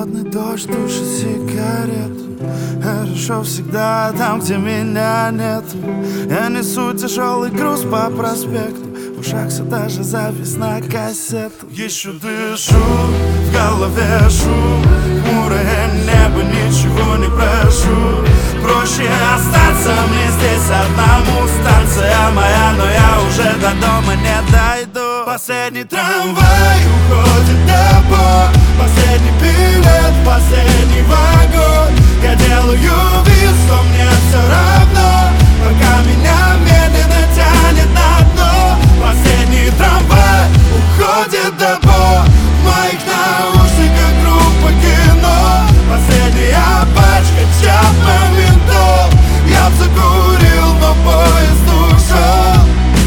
Холодный дождь душит сигарету. Хорошо всегда там, где меня нету. Я несу тяжелый груз по проспекту. В ушах все даже запись на кассету. Еще дышу, в голове шум. Хмурое небо, ничего не прошу. Проще остаться мне здесь одному. Станция моя, но я уже до дома не дойду. Последний трамвай уходит домой. Последний билет, последний вагон. Я делаю вид, что мне все равно, пока меня медленно тянет на дно. Последний трамвай уходит домой. В моих наушниках группа кино. Последняя пачка Чапман винтов. Я б закурил, но поезд ушел.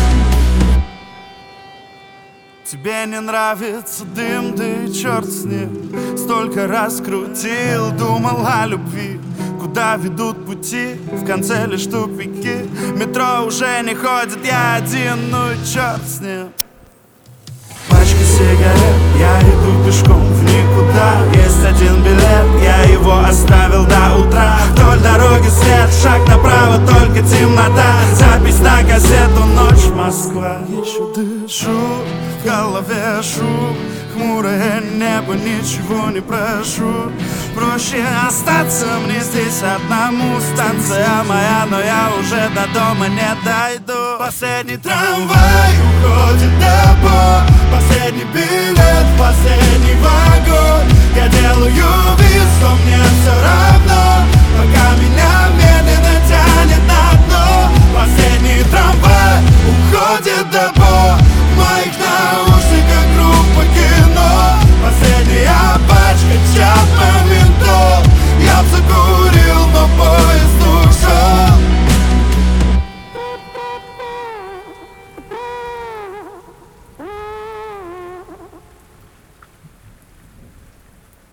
Тебе не нравится дым, да и черт с ним. Столько раз крутил, думал о любви. Куда ведут пути, в конце лишь тупики. Метро уже не ходит, я один, ну и черт с ним. Пачка сигарет, я иду пешком в никуда. Есть один билет, я его оставил до утра. Вдоль дороги свет, шаг направо, только темнота. Запись на кассету, ночь, Москва. Еще дышу, в голове шум. Хмурое небо, ничего не прошу. Проще остаться мне здесь одному. Станция моя, но я уже до дома не дойду. Последний трамвай уходит домой. Последний билет, последний вагон. Я делаю вид, что мне все равно, пока меня медленно тянет на дно. Последний